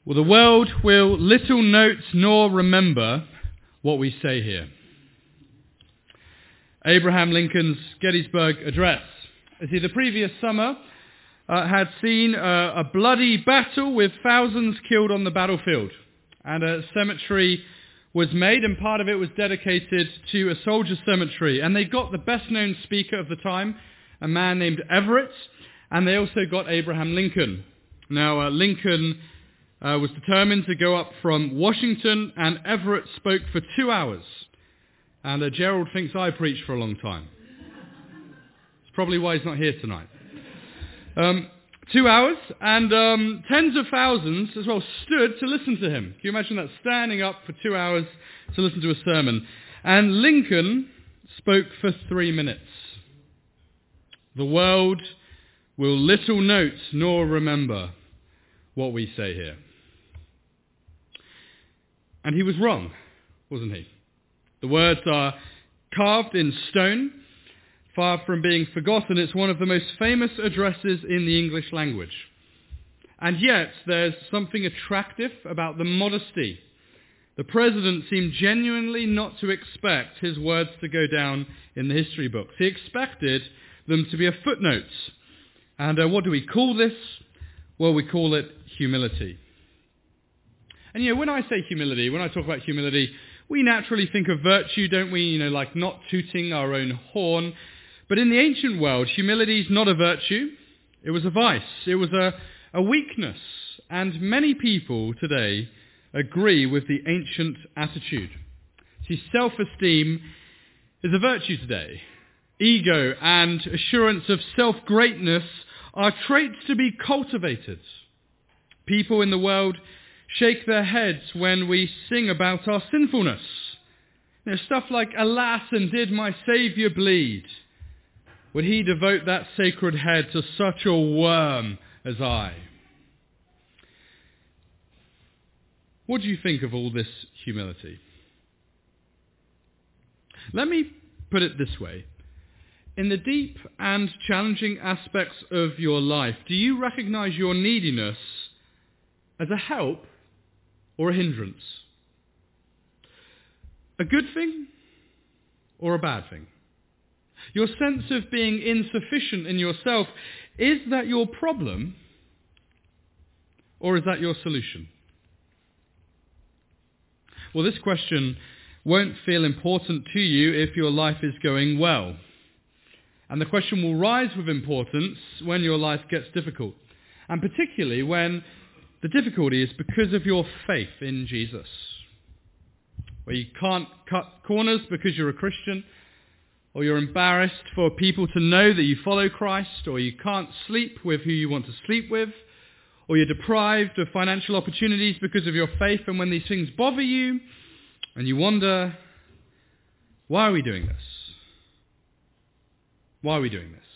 Well, the world will little note nor remember what we say here. Abraham Lincoln's Gettysburg Address. You see, the previous summer had seen a bloody battle with thousands killed on the battlefield. And a cemetery was made, and part of it was dedicated to a soldiers' cemetery. And they got the best-known speaker of the time, a man named Everett, and they also got Abraham Lincoln. Now, Lincoln was determined to go up from Washington, and Everett spoke for 2 hours. And Gerald thinks I preached for a long time. It's probably why he's not here tonight. 2 hours, and tens of thousands as well stood to listen to him. Can you imagine that? Standing up for 2 hours to listen to a sermon. And Lincoln spoke for 3 minutes. The world will little note nor remember what we say here. And he was wrong, wasn't he? The words are carved in stone. Far from being forgotten, it's one of the most famous addresses in the English language. And yet, there's something attractive about the modesty. The president seemed genuinely not to expect his words to go down in the history books. He expected them to be a footnote. And what do we call this? Well, we call it humility. And when I say humility, when I talk about humility, we naturally think of virtue, don't we? Like not tooting our own horn. But in the ancient world, humility is not a virtue. It was a vice. It was a weakness. And many people today agree with the ancient attitude. See, self-esteem is a virtue today. Ego and assurance of self-greatness are traits to be cultivated. People in the world shake their heads when we sing about our sinfulness. Stuff like, alas, and did my Saviour bleed? Would he devote that sacred head to such a worm as I? What do you think of all this humility? Let me put it this way. In the deep and challenging aspects of your life, do you recognize your neediness as a help or a hindrance? A good thing or a bad thing? Your sense of being insufficient in yourself, is that your problem or is that your solution? Well, this question won't feel important to you if your life is going well. And the question will rise with importance when your life gets difficult. And particularly when the difficulty is because of your faith in Jesus. Where you can't cut corners because you're a Christian, or you're embarrassed for people to know that you follow Christ, or you can't sleep with who you want to sleep with, or you're deprived of financial opportunities because of your faith, and when these things bother you, and you wonder, why are we doing this? Why are we doing this?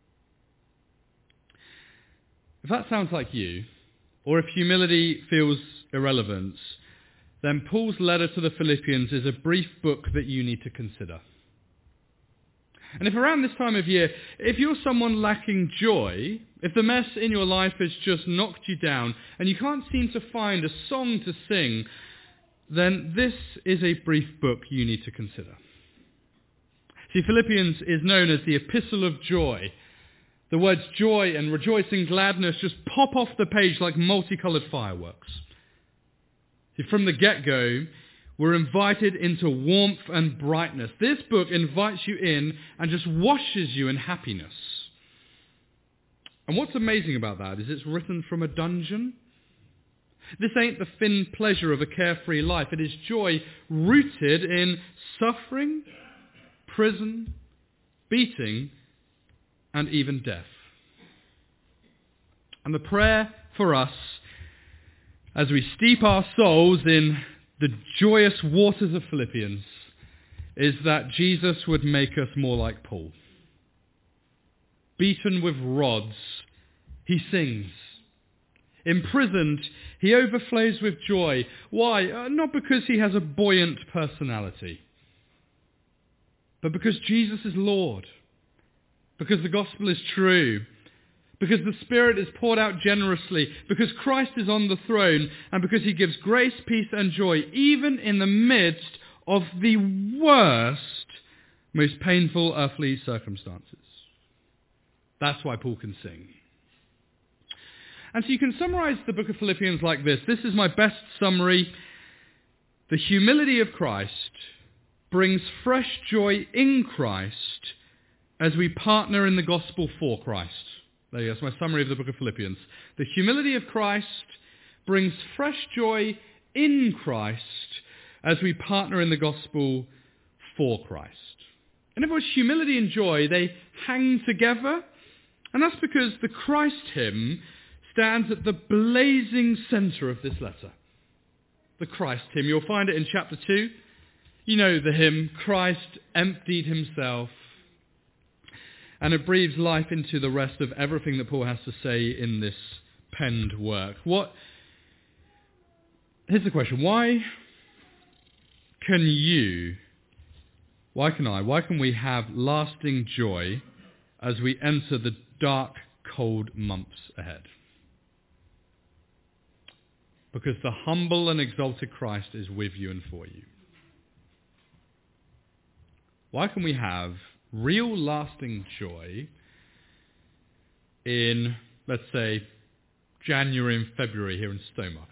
If that sounds like you, or if humility feels irrelevant, then Paul's letter to the Philippians is a brief book that you need to consider. And if around this time of year, if you're someone lacking joy, if the mess in your life has just knocked you down and you can't seem to find a song to sing, then this is a brief book you need to consider. See, Philippians is known as the Epistle of Joy. The words joy and rejoicing, gladness just pop off the page like multicolored fireworks. See, from the get-go, we're invited into warmth and brightness. This book invites you in and just washes you in happiness. And what's amazing about that is it's written from a dungeon. This ain't the thin pleasure of a carefree life. It is joy rooted in suffering, prison, beating, and even death. And the prayer for us as we steep our souls in the joyous waters of Philippians is that Jesus would make us more like Paul. Beaten with rods, he sings. Imprisoned, he overflows with joy. Why? Not because he has a buoyant personality, but because Jesus is Lord, because the gospel is true, because the Spirit is poured out generously, because Christ is on the throne, and because he gives grace, peace, and joy, even in the midst of the worst, most painful earthly circumstances. That's why Paul can sing. And so you can summarize the book of Philippians like this. This is my best summary. The humility of Christ brings fresh joy in Christ as we partner in the gospel for Christ. There you go. That's my summary of the book of Philippians. The humility of Christ brings fresh joy in Christ as we partner in the gospel for Christ. In other words, humility and joy, they hang together. And that's because the Christ hymn stands at the blazing centre of this letter. The Christ hymn. You'll find it in chapter 2. You know the hymn, Christ emptied himself. And it breathes life into the rest of everything that Paul has to say in this penned work. Here's the question. Why can we have lasting joy as we enter the dark, cold months ahead? Because the humble and exalted Christ is with you and for you. Why can we have real lasting joy in, let's say, January and February here in Stowmarket?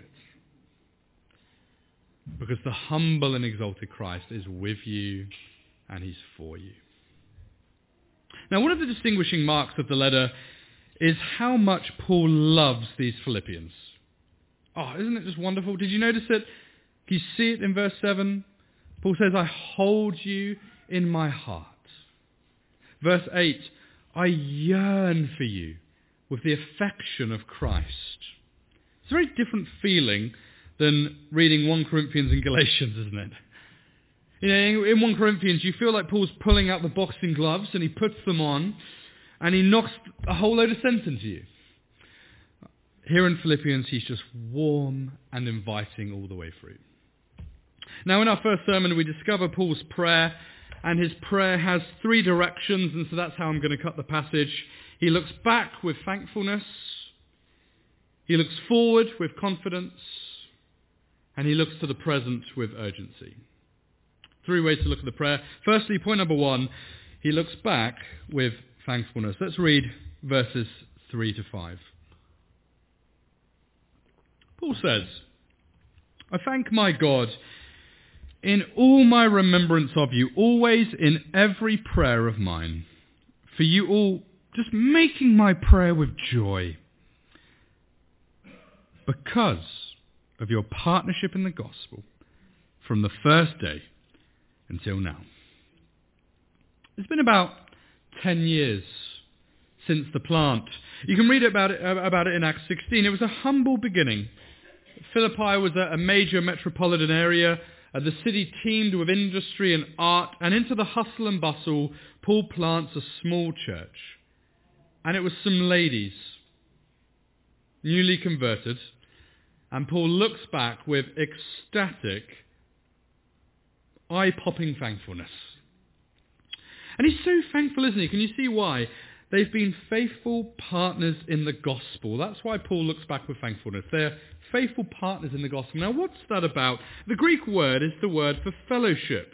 Because the humble and exalted Christ is with you and he's for you. Now, one of the distinguishing marks of the letter is how much Paul loves these Philippians. Oh, isn't it just wonderful? Did you notice it? Can you see it in verse 7? Paul says, I hold you in my heart. Verse 8, I yearn for you with the affection of Christ. It's a very different feeling than reading 1 Corinthians and Galatians, isn't it? You know, in 1 Corinthians, you feel like Paul's pulling out the boxing gloves and he puts them on and he knocks a whole load of sense into you. Here in Philippians, he's just warm and inviting all the way through. Now, in our first sermon, we discover Paul's prayer, and his prayer has 3 directions, and so that's how I'm going to cut the passage. He looks back with thankfulness, he looks forward with confidence, and he looks to the present with urgency. 3 ways to look at the prayer. Firstly, point number 1, he looks back with thankfulness. Let's read verses 3 to 5. Paul says, I thank my God in all my remembrance of you, always in every prayer of mine, for you all, just making my prayer with joy, because of your partnership in the gospel from the first day until now. It's been about 10 years since the plant. You can read about it in Acts 16. It was a humble beginning. Philippi was a major metropolitan area. The city teemed with industry and art, and into the hustle and bustle, Paul plants a small church. And it was some ladies, newly converted, and Paul looks back with ecstatic, eye-popping thankfulness. And he's so thankful, isn't he? Can you see why? They've been faithful partners in the gospel. That's why Paul looks back with thankfulness. They're faithful partners in the gospel. Now, what's that about? The Greek word is the word for fellowship.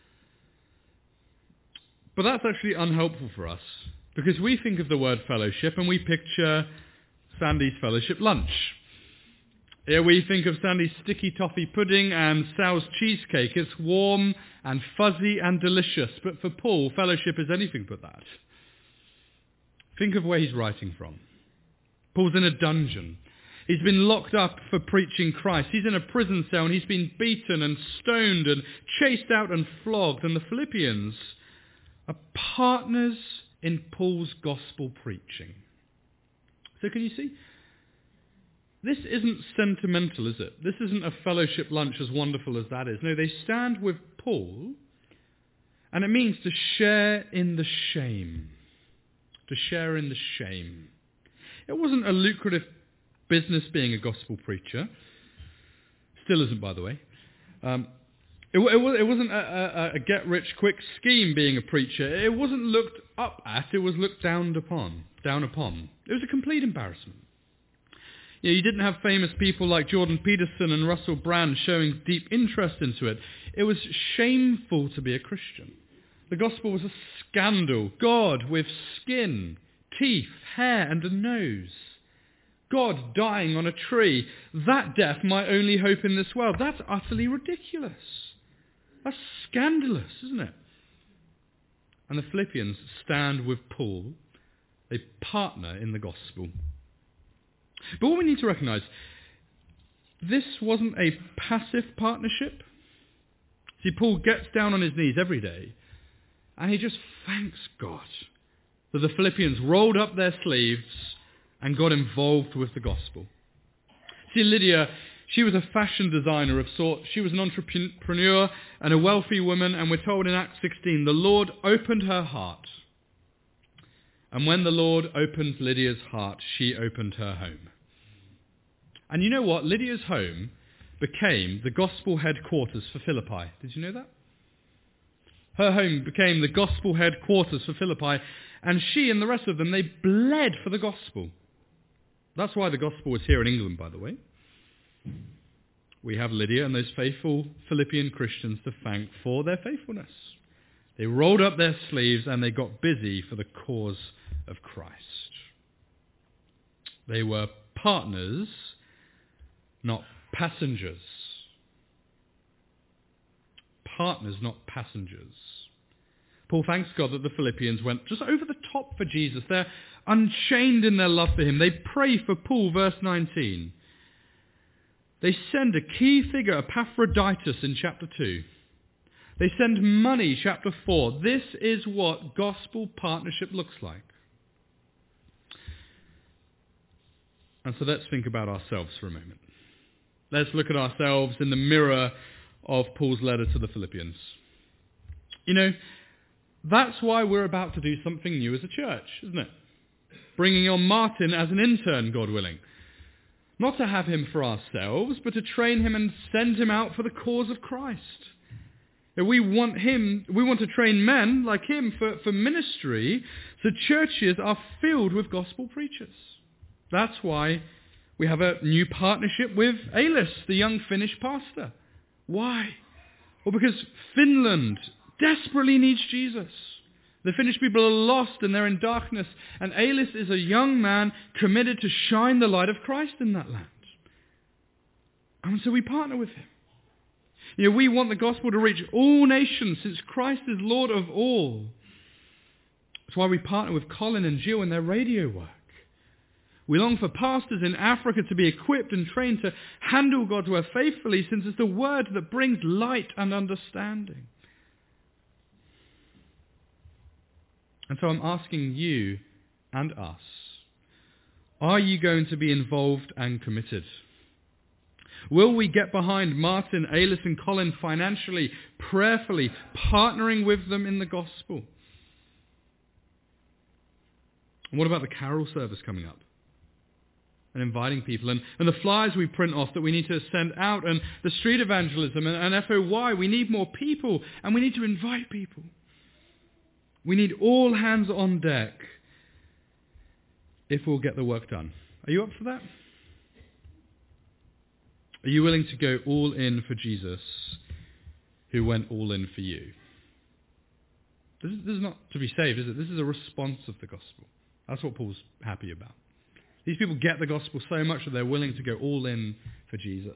But that's actually unhelpful for us, because we think of the word fellowship and we picture Sandy's fellowship lunch. Here we think of Sandy's sticky toffee pudding and Sal's cheesecake. It's warm and fuzzy and delicious. But for Paul, fellowship is anything but that. Think of where he's writing from. Paul's in a dungeon. He's been locked up for preaching Christ. He's in a prison cell and he's been beaten and stoned and chased out and flogged. And the Philippians are partners in Paul's gospel preaching. So can you see? This isn't sentimental, is it? This isn't a fellowship lunch as wonderful as that is. No, they stand with Paul, and it means to share in the shame. To share in the shame. It wasn't a lucrative business being a gospel preacher. Still isn't, by the way. It wasn't a get-rich-quick scheme being a preacher. It wasn't looked up at, it was looked down upon. It was a complete embarrassment. You didn't have famous people like Jordan Peterson and Russell Brand showing deep interest into it. It was shameful to be a Christian. The gospel was a scandal. God with skin, teeth, hair and a nose. God dying on a tree. That death my only hope in this world. That's utterly ridiculous. That's scandalous, isn't it? And the Philippians stand with Paul. They partner in the gospel. But what we need to recognize, this wasn't a passive partnership. See, Paul gets down on his knees every day and he just thanks God that the Philippians rolled up their sleeves and got involved with the gospel. See, Lydia, she was a fashion designer of sorts. She was an entrepreneur and a wealthy woman, and we're told in Acts 16, the Lord opened her heart. And when the Lord opened Lydia's heart, she opened her home. And you know what? Lydia's home became the gospel headquarters for Philippi. Did you know that? Her home became the gospel headquarters for Philippi, and she and the rest of them, they bled for the gospel. That's why the gospel is here in England, by the way. We have Lydia and those faithful Philippian Christians to thank for their faithfulness. They rolled up their sleeves and they got busy for the cause of Christ. They were partners, not passengers. Partners, not passengers. Paul thanks God that the Philippians went just over the top for Jesus. They're unchained in their love for him. They pray for Paul, verse 19. They send a key figure, Epaphroditus, in chapter 2. They send money, chapter 4. This is what gospel partnership looks like. And so let's think about ourselves for a moment. Let's look at ourselves in the mirror of Paul's letter to the Philippians. You know, that's why we're about to do something new as a church, isn't it? Bringing on Martin as an intern, God willing. Not to have him for ourselves, but to train him and send him out for the cause of Christ. We want to train men like him for ministry, so churches are filled with gospel preachers. That's why we have a new partnership with Alis, the young Finnish pastor. Why? Well, because Finland desperately needs Jesus. The Finnish people are lost and they're in darkness, and Alis is a young man committed to shine the light of Christ in that land. And so we partner with him. You know, we want the gospel to reach all nations since Christ is Lord of all. That's why we partner with Colin and Jill in their radio work. We long for pastors in Africa to be equipped and trained to handle God's word faithfully, since it's the word that brings light and understanding. And so I'm asking you and us, are you going to be involved and committed? Will we get behind Martin, Alis and Colin financially, prayerfully, partnering with them in the gospel? And what about the carol service coming up? And inviting people, and the flyers we print off that we need to send out, and the street evangelism and FOY. We need more people, and we need to invite people. We need all hands on deck if we'll get the work done. Are you up for that? Are you willing to go all in for Jesus, who went all in for you? This is not to be saved, is it? This is a response of the gospel. That's what Paul's happy about. These people get the gospel so much that they're willing to go all in for Jesus.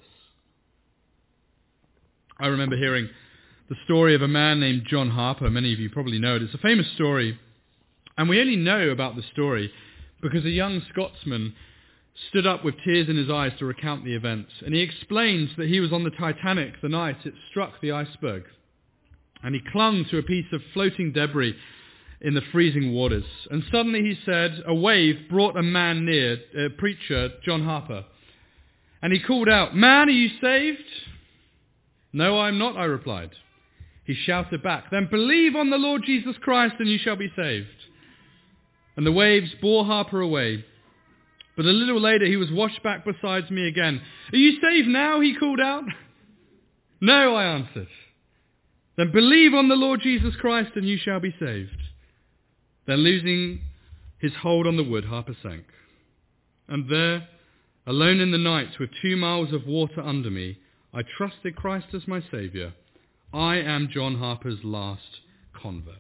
I remember hearing the story of a man named John Harper. Many of you probably know it. It's a famous story, and we only know about the story because a young Scotsman stood up with tears in his eyes to recount the events. And he explains that he was on the Titanic the night it struck the iceberg. And he clung to a piece of floating debris in the freezing waters. And suddenly, he said, a wave brought a man near, preacher John Harper. And he called out, "Man, are you saved?" "No, I'm not," I replied. He shouted back, "Then believe on the Lord Jesus Christ and you shall be saved." And the waves bore Harper away. But a little later he was washed back beside me again. "Are you saved now?" he called out. "No," I answered. "Then believe on the Lord Jesus Christ and you shall be saved." Then losing his hold on the wood, Harper sank. And there, alone in the night with 2 miles of water under me, I trusted Christ as my Saviour. I am John Harper's last convert.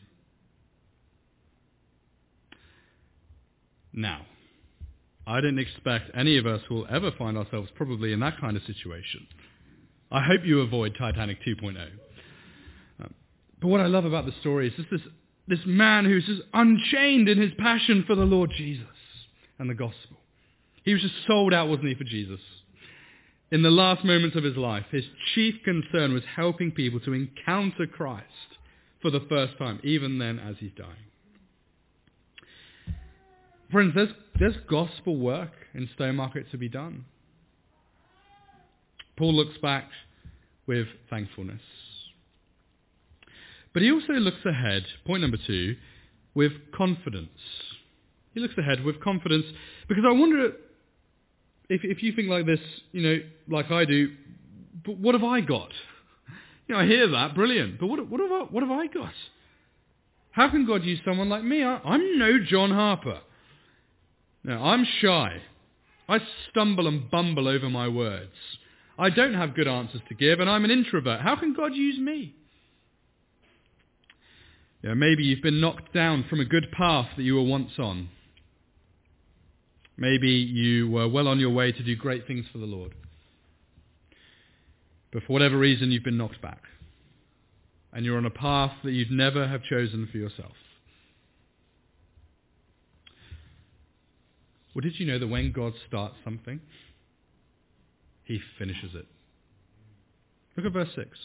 Now, I don't expect any of us will ever find ourselves probably in that kind of situation. I hope you avoid Titanic 2.0. But what I love about the story is this man who's just unchained in his passion for the Lord Jesus and the gospel. He was just sold out, wasn't he, for Jesus? In the last moments of his life, his chief concern was helping people to encounter Christ for the first time, even then as he's dying. Friends, there's gospel work in Stowmarket to be done. Paul looks back with thankfulness. But he also looks ahead, point number 2, with confidence. He looks ahead with confidence because I wonder if you think like this, like I do, but what have I got? I hear that, brilliant, but what have I got? How can God use someone like me? I'm no John Harper. No, I'm shy. I stumble and bumble over my words. I don't have good answers to give, and I'm an introvert. How can God use me? Maybe you've been knocked down from a good path that you were once on. Maybe you were well on your way to do great things for the Lord. But for whatever reason, you've been knocked back. And you're on a path that you'd never have chosen for yourself. Well, did you know that when God starts something, he finishes it? Look at verse 6.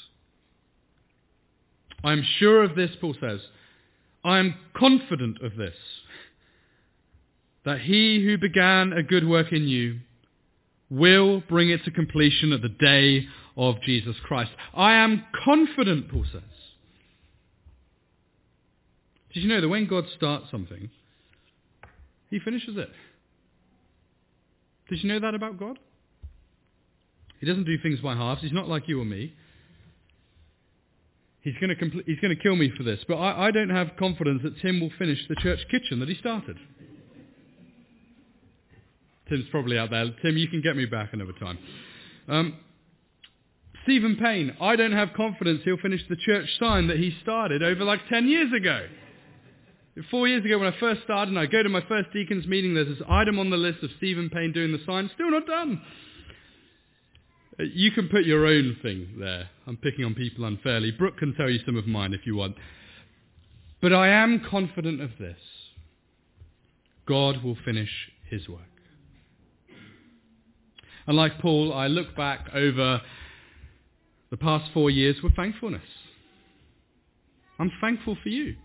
I am sure of this, Paul says. I am confident of this, that he who began a good work in you will bring it to completion at the day of Jesus Christ. I am confident, Paul says. Did you know that when God starts something, he finishes it? Did you know that about God? He doesn't do things by halves. He's not like you or me. He's going to kill me for this, but I don't have confidence that Tim will finish the church kitchen that he started. Tim's probably out there. Tim, you can get me back another time. Stephen Payne, I don't have confidence he'll finish the church sign that he started over like 10 years ago. 4 years ago when I first started and I go to my first deacons meeting, there's this item on the list of Stephen Payne doing the sign, still not done. You can put your own thing there. I'm picking on people unfairly. Brooke can tell you some of mine if you want. But I am confident of this. God will finish his work. And like Paul, I look back over the past 4 years with thankfulness. I'm thankful for you.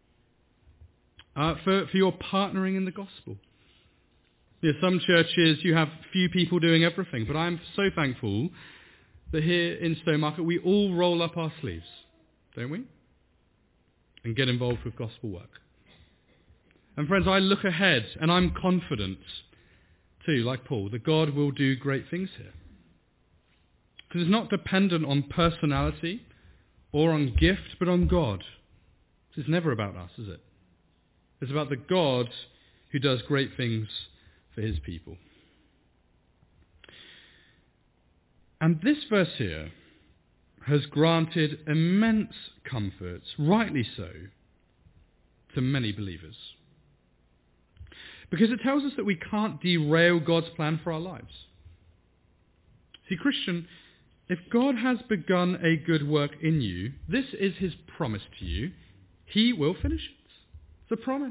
For your partnering in the gospel. Some churches, you have few people doing everything, but I'm so thankful that here in Stowmarket we all roll up our sleeves, don't we? And get involved with gospel work. And friends, I look ahead and I'm confident too, like Paul, that God will do great things here. Because it's not dependent on personality or on gift, but on God. It's never about us, is it? It's about the God who does great things for his people. And this verse here has granted immense comforts, rightly so, to many believers. Because it tells us that we can't derail God's plan for our lives. See, Christian, if God has begun a good work in you, this is his promise to you, he will finish it. It's a promise.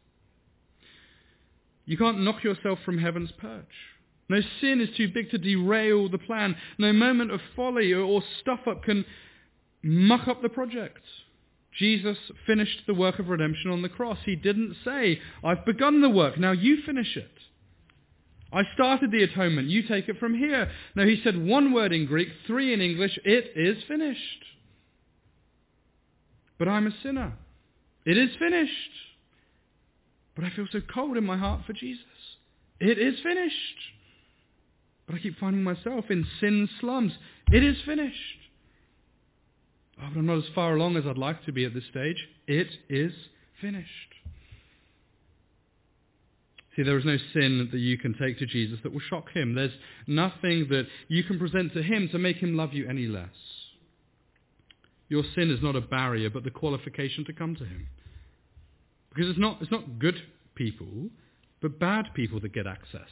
You can't knock yourself from heaven's perch. No sin is too big to derail the plan. No moment of folly or stuff-up can muck up the project. Jesus finished the work of redemption on the cross. He didn't say, I've begun the work, now you finish it. I started the atonement, you take it from here. No, he said one word in Greek, 3 in English, it is finished. But I'm a sinner. It is finished. But I feel so cold in my heart for Jesus. It is finished. But I keep finding myself in sin slums. It is finished. Oh, but I'm not as far along as I'd like to be at this stage. It is finished. See, there is no sin that you can take to Jesus that will shock him. There's nothing that you can present to him to make him love you any less. Your sin is not a barrier, but the qualification to come to him. Because it's not good people, but bad people that get access.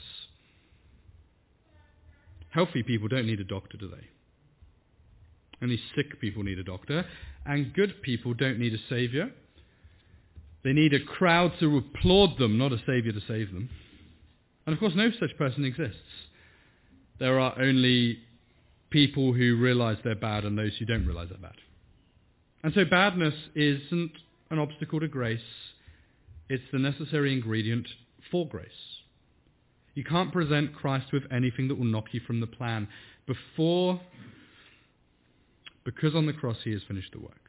Healthy people don't need a doctor, do they? Only sick people need a doctor, and good people don't need a saviour. They need a crowd to applaud them, not a saviour to save them. And of course, no such person exists. There are only people who realise they're bad and those who don't realise they're bad. And so badness isn't an obstacle to grace. It's the necessary ingredient for grace. You can't present Christ with anything that will knock you from the plan because on the cross he has finished the work.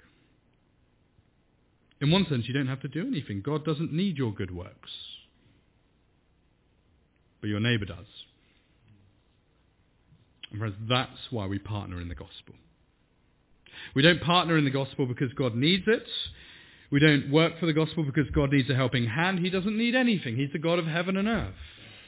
In one sense, you don't have to do anything. God doesn't need your good works. But your neighbour does. And friends, that's why we partner in the gospel. We don't partner in the gospel because God needs it. We don't work for the gospel because God needs a helping hand. He doesn't need anything. He's the God of heaven and earth.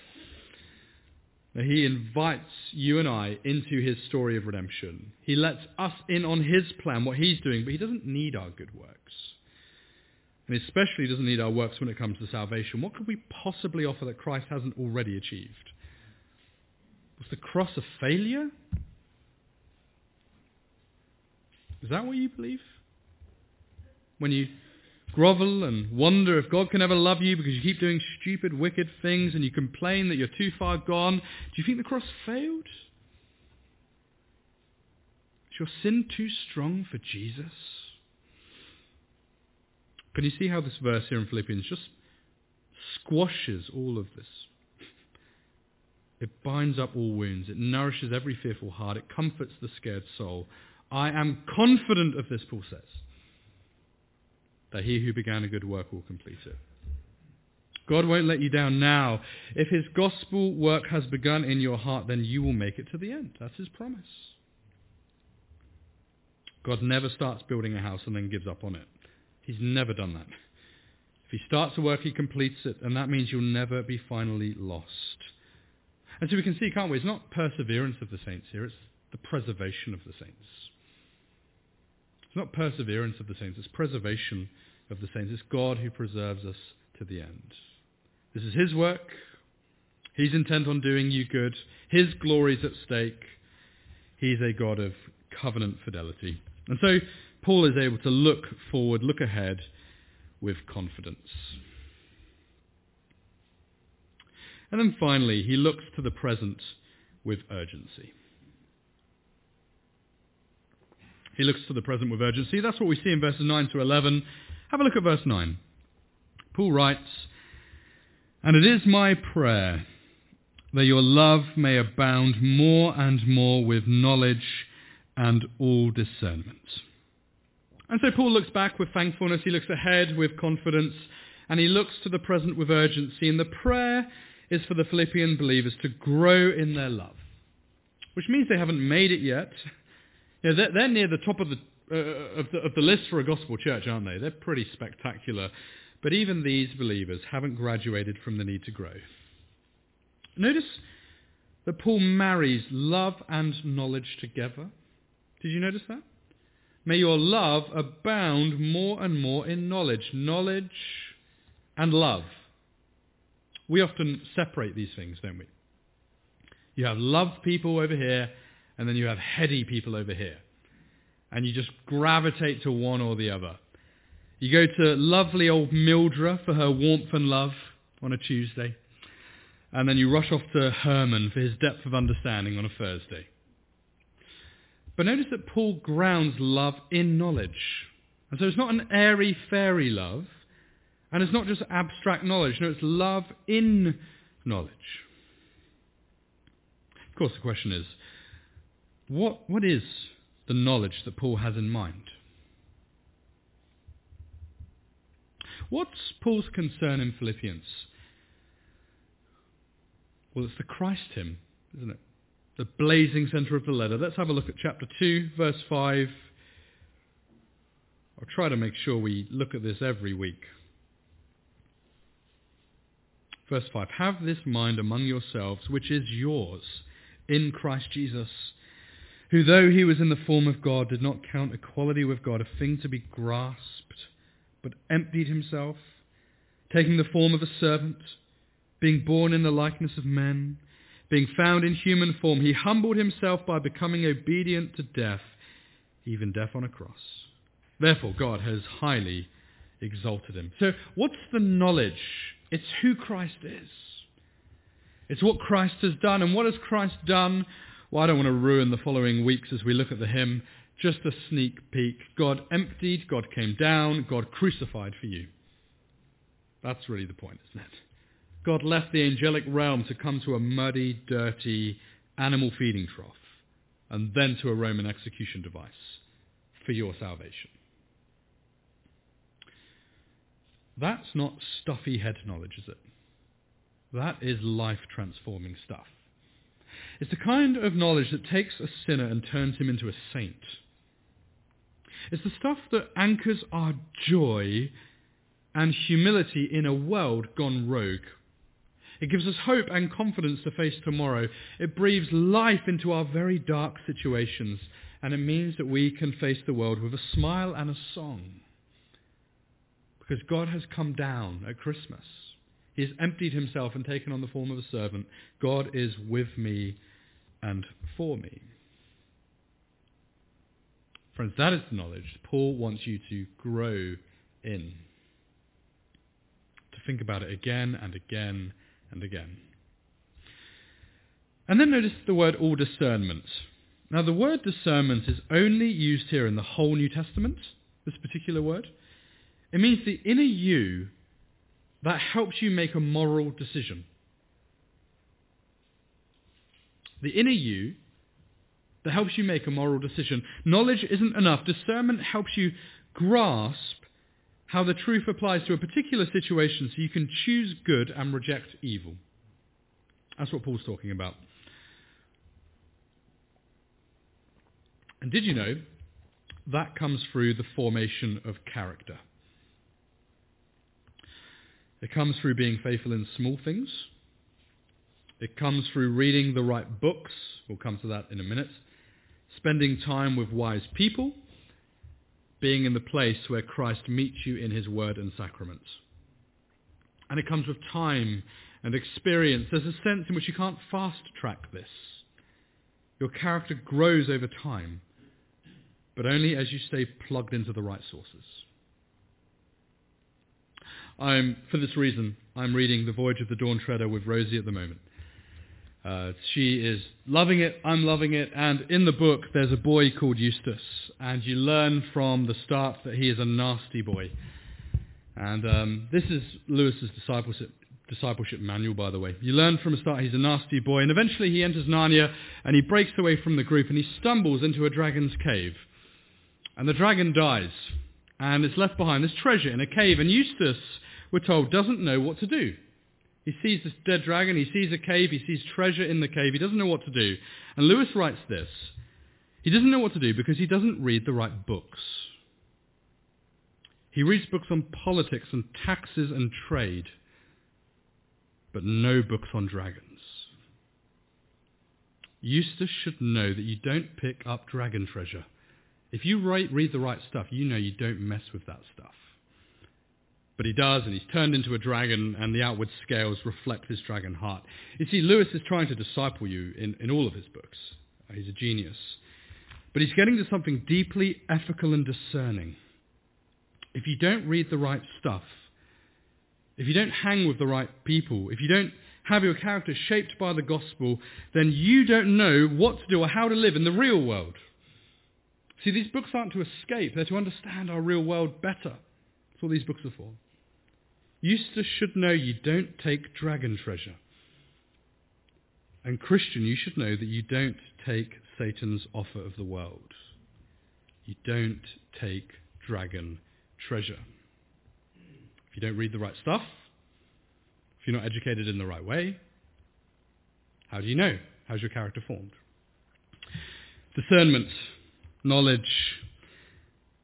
Now, he invites you and I into his story of redemption. He lets us in on his plan, what he's doing, but he doesn't need our good works. And especially doesn't need our works when it comes to salvation. What could we possibly offer that Christ hasn't already achieved? Was the cross a failure? Is that what you believe? When you grovel and wonder if God can ever love you because you keep doing stupid, wicked things and you complain that you're too far gone, do you think the cross failed? Is your sin too strong for Jesus? Can you see how this verse here in Philippians just squashes all of this? It binds up all wounds. It nourishes every fearful heart. It comforts the scared soul. I am confident of this, Paul says, that he who began a good work will complete it. God won't let you down now. If his gospel work has begun in your heart, then you will make it to the end. That's his promise. God never starts building a house and then gives up on it. He's never done that. If he starts a work, he completes it, and that means you'll never be finally lost. And so we can see, can't we? It's not perseverance of the saints here, it's the preservation of the saints. It's not perseverance of the saints, it's preservation of the saints. It's God who preserves us to the end. This is his work. He's intent on doing you good. His glory is at stake. He's a God of covenant fidelity. And so Paul is able to look forward, look ahead with confidence. And then finally, he looks to the present with urgency. He looks to the present with urgency. That's what we see in verses 9 to 11. Have a look at verse 9. Paul writes, "And it is my prayer that your love may abound more and more with knowledge and all discernment." And so Paul looks back with thankfulness, he looks ahead with confidence, and he looks to the present with urgency. And the prayer is for the Philippian believers to grow in their love, which means they haven't made it yet. You know, they're near the top of the list for a gospel church, aren't they? They're pretty spectacular. But even these believers haven't graduated from the need to grow. Notice that Paul marries love and knowledge together. Did you notice that? May your love abound more and more in knowledge. Knowledge and love. We often separate these things, don't we? You have love people over here, and then you have heady people over here. And you just gravitate to one or the other. You go to lovely old Mildred for her warmth and love on a Tuesday. And then you rush off to Herman for his depth of understanding on a Thursday. But notice that Paul grounds love in knowledge. And so it's not an airy-fairy love. And it's not just abstract knowledge. No, it's love in knowledge. Of course, the question is, what is the knowledge that Paul has in mind? What's Paul's concern in Philippians? Well, it's the Christ hymn, isn't it? The blazing centre of the letter. Let's have a look at chapter 2, verse 5. I'll try to make sure we look at this every week. Verse 5, have this mind among yourselves, which is yours in Christ Jesus, who though he was in the form of God, did not count equality with God a thing to be grasped, but emptied himself, taking the form of a servant, being born in the likeness of men, being found in human form, he humbled himself by becoming obedient to death, even death on a cross. Therefore, God has highly exalted him. So what's the knowledge? It's who Christ is. It's what Christ has done. And what has Christ done? Well, I don't want to ruin the following weeks as we look at the hymn. Just a sneak peek. God emptied, God came down, God crucified for you. That's really the point, isn't it? God left the angelic realm to come to a muddy, dirty animal feeding trough and then to a Roman execution device for your salvation. That's not stuffy head knowledge, is it? That is life-transforming stuff. It's the kind of knowledge that takes a sinner and turns him into a saint. It's the stuff that anchors our joy and humility in a world gone rogue. It gives us hope and confidence to face tomorrow. It breathes life into our very dark situations, and it means that we can face the world with a smile and a song. Because God has come down at Christmas. He has emptied himself and taken on the form of a servant. God is with me and for me. Friends, that is the knowledge Paul wants you to grow in. To think about it again and again and again. And then notice the word all discernment. Now the word discernment is only used here in the whole New Testament, this particular word. It means the inner you that helps you make a moral decision. The inner you that helps you make a moral decision. Knowledge isn't enough. Discernment helps you grasp how the truth applies to a particular situation so you can choose good and reject evil. That's what Paul's talking about. And did you know that comes through the formation of character? It comes through being faithful in small things. It comes through reading the right books. We'll come to that in a minute. Spending time with wise people. Being in the place where Christ meets you in his word and sacraments. And it comes with time and experience. There's a sense in which you can't fast track this. Your character grows over time, but only as you stay plugged into the right sources. For this reason, I'm reading The Voyage of the Dawn Treader with Rosie at the moment. She is loving it, I'm loving it, and in the book there's a boy called Eustace, and you learn from the start that he is a nasty boy. And this is Lewis's discipleship manual, by the way. You learn from the start he's a nasty boy, and eventually he enters Narnia, and he breaks away from the group, and he stumbles into a dragon's cave. And the dragon dies, and it's left behind this treasure in a cave, and Eustace, we're told, doesn't know what to do. He sees this dead dragon, he sees a cave, he sees treasure in the cave, he doesn't know what to do. And Lewis writes this: he doesn't know what to do because he doesn't read the right books. He reads books on politics and taxes and trade, but no books on dragons. Eustace should know that you don't pick up dragon treasure. If you read the right stuff, you know you don't mess with that stuff. But he does, and he's turned into a dragon, and the outward scales reflect his dragon heart. You see, Lewis is trying to disciple you in all of his books. He's a genius. But he's getting to something deeply ethical and discerning. If you don't read the right stuff, if you don't hang with the right people, if you don't have your character shaped by the gospel, then you don't know what to do or how to live in the real world. See, these books aren't to escape, they're to understand our real world better. That's what these books are for. Eustace should know you don't take dragon treasure. And Christian, you should know that you don't take Satan's offer of the world. You don't take dragon treasure. If you don't read the right stuff, if you're not educated in the right way, how do you know? How's your character formed? Discernment, knowledge.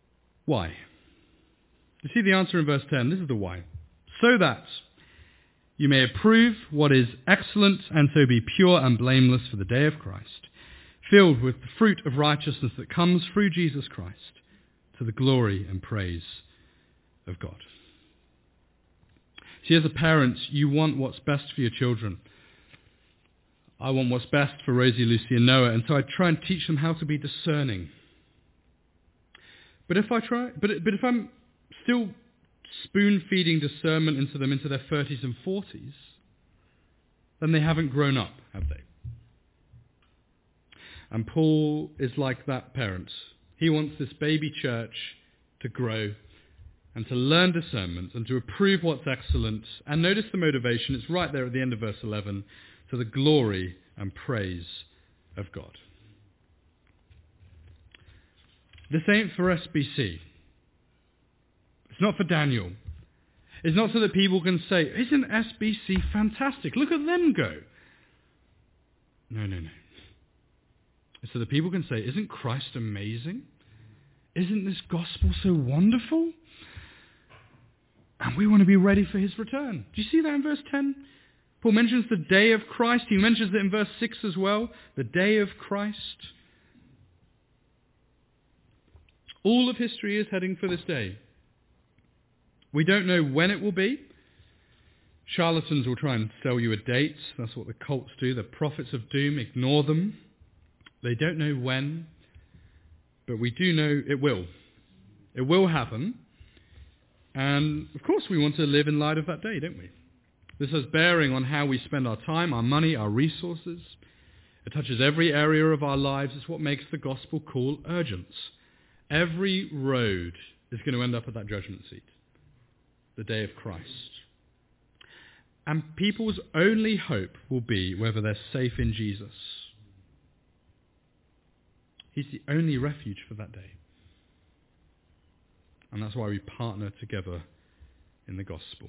Why? You see the answer in verse 10. This is the why. So that you may approve what is excellent and so be pure and blameless for the day of Christ, filled with the fruit of righteousness that comes through Jesus Christ, to the glory and praise of God. See, as a parent, you want what's best for your children. I want what's best for Rosie, Lucy and Noah, and so I try and teach them how to be discerning. But if I'm still spoon-feeding discernment into them into their 30s and 40s, then they haven't grown up, have they? And Paul is like that parent. He wants this baby church to grow and to learn discernment and to approve what's excellent. And notice the motivation. It's right there at the end of verse 11, to the glory and praise of God. This ain't for SBC. It's not for Daniel. It's not so that people can say, isn't SBC fantastic? Look at them go. No. It's so that people can say, isn't Christ amazing? Isn't this gospel so wonderful? And we want to be ready for his return. Do you see that in verse 10? Paul mentions the day of Christ. He mentions it in verse 6 as well. The day of Christ. All of history is heading for this day. We don't know when it will be. Charlatans will try and sell you a date. That's what the cults do. The prophets of doom, ignore them. They don't know when, but we do know it will. It will happen. And of course we want to live in light of that day, don't we? This has bearing on how we spend our time, our money, our resources. It touches every area of our lives. It's what makes the gospel call urgent. Every road is going to end up at that judgment seat. The day of Christ. And people's only hope will be whether they're safe in Jesus. He's the only refuge for that day. And that's why we partner together in the gospel.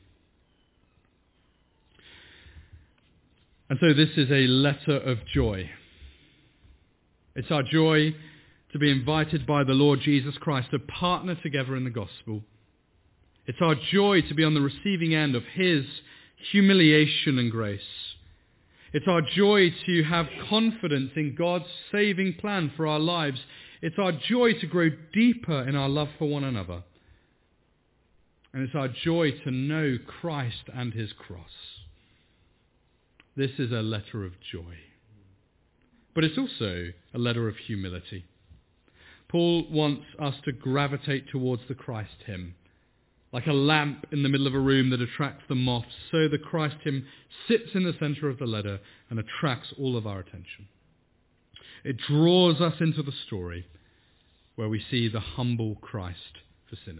And so this is a letter of joy. It's our joy to be invited by the Lord Jesus Christ to partner together in the gospel. It's our joy to be on the receiving end of his humiliation and grace. It's our joy to have confidence in God's saving plan for our lives. It's our joy to grow deeper in our love for one another. And it's our joy to know Christ and his cross. This is a letter of joy. But it's also a letter of humility. Paul wants us to gravitate towards the Christ hymn. Like a lamp in the middle of a room that attracts the moths, so the Christ hymn sits in the center of the letter and attracts all of our attention. It draws us into the story where we see the humble Christ for sinners.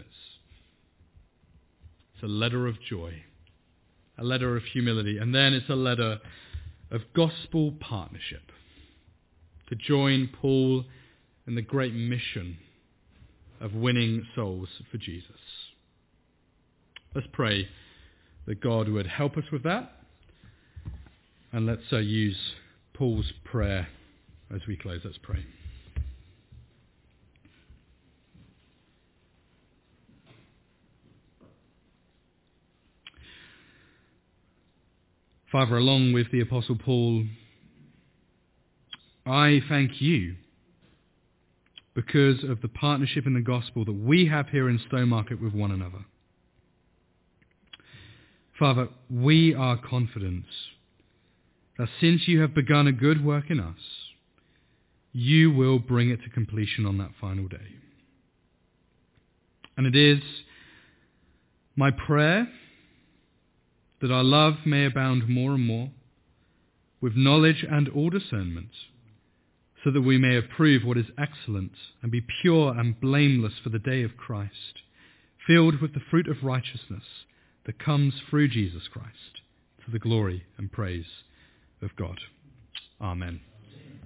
It's a letter of joy, a letter of humility, and then it's a letter of gospel partnership to join Paul in the great mission of winning souls for Jesus. Let's pray that God would help us with that. And let's use Paul's prayer as we close. Let's pray. Father, along with the Apostle Paul, I thank you because of the partnership in the gospel that we have here in Stowmarket with one another. Father, we are confident that since you have begun a good work in us, you will bring it to completion on that final day. And it is my prayer that our love may abound more and more with knowledge and all discernment, so that we may approve what is excellent and be pure and blameless for the day of Christ, filled with the fruit of righteousness that comes through Jesus Christ, to the glory and praise of God. Amen.